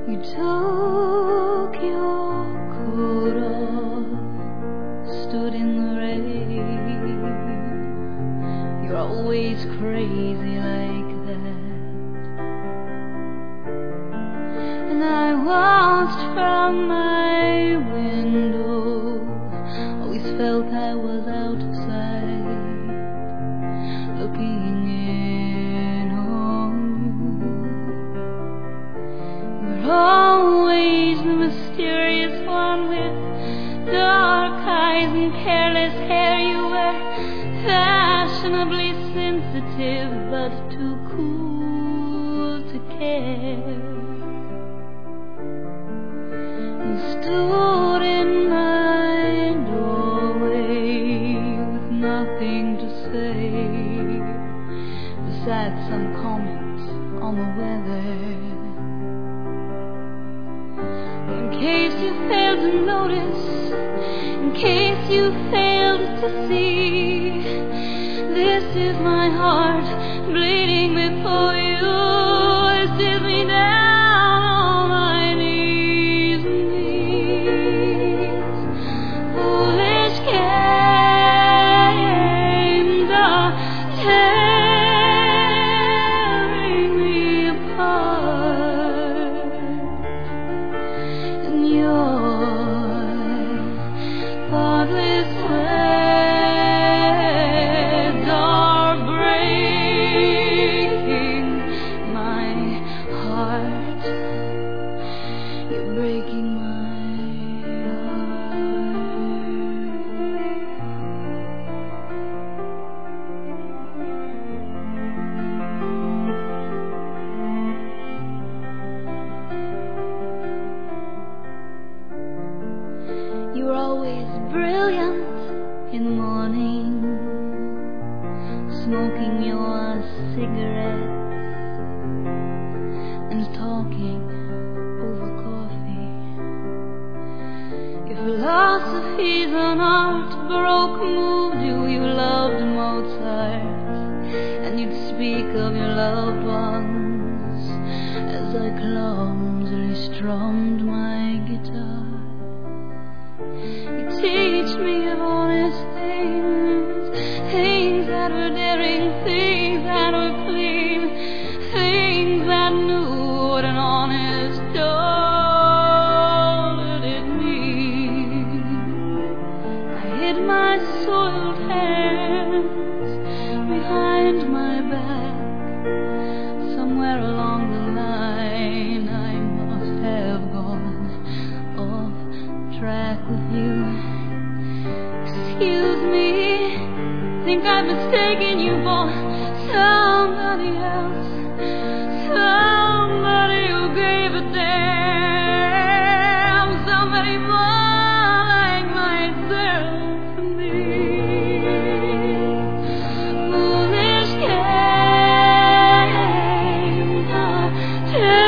You took your coat off, stood in the rain. You're always crazy like that. And I watched from my window, always felt I was out of sight, looking in on you. You're always the mysterious one with dark eyes and careless hair. You were fashionably sensitive, but too cool to care. You stood in my doorway with nothing to say, besides some comment on the weather. In case you failed to notice, in case you failed to see, this is my heart bleeding before you. This is me down on my knees and knees. Foolish games are tearing me apart, and your thoughtless words are breaking my heart. You're breaking my heart. You were always brilliant in the morning, smoking your cigarettes and talking over coffee. Your philosophies on art, Baroque moved you. You loved Mozart, and you'd speak of your loved ones as I clumsily strummed my guitar. You teach me of honest things, things that were daring, things that were clean, things that knew what an honest dollar did mean. I hid my soiled hands behind my back. Somewhere along the line I must have gone off track with you. Excuse me, think I've mistaken you for somebody else, somebody who gave a damn, somebody more like myself to me. Foolish games are